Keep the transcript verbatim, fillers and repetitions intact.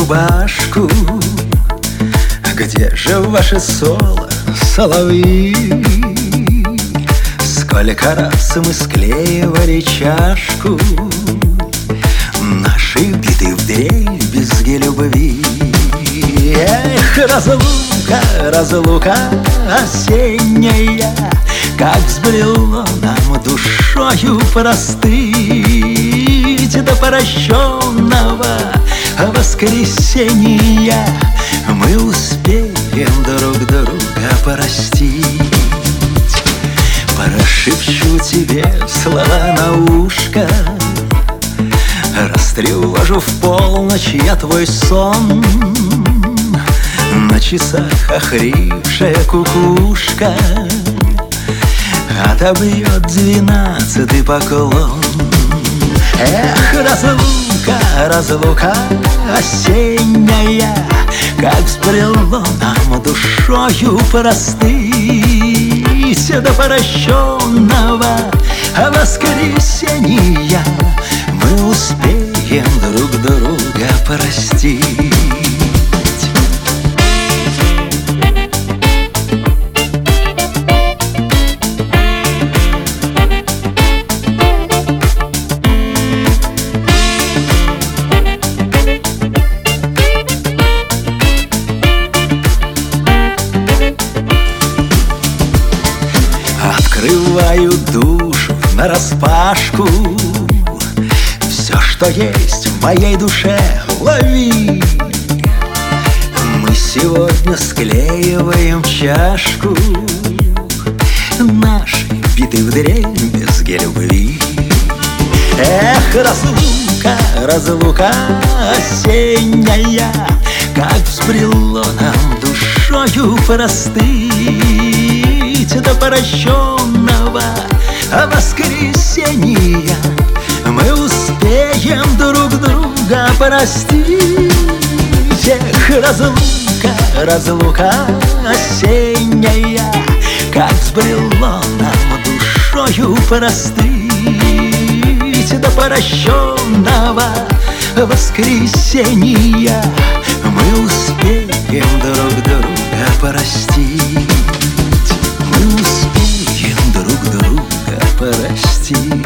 рубашку. Где же ваше соло, соловьи? Сколько раз мы склеивали чашку, наши биты вдребезги любви. Эх, разлука, разлука осенняя, как взбрело нам душою простыть. До прощенного воскресенья мы успеем друг друга простить. Прошепчу тебе слова на ушко, растревожу в полночь я твой сон. На часах охрипшая кукушка отобьет двенадцатый поклон. Эх, разлука, разлука осенняя, как взбрело нам душою простыть. До прощенного воскресенья мы успеем друг друга простить. Открываю душу нараспашку, все, что есть в моей душе, лови. Мы сегодня склеиваем чашку, наши биты вдребезги любви. Эх, разлука, разлука осенняя, как взбрело нам душою простыть. До прощенного воскресенья мы успеем друг друга простить. Эх, разлука, разлука осенняя, как взбрело нам душою простыть. До прощенного воскресенья мы успеем друг друга простить. Мы успеем друг друга простить.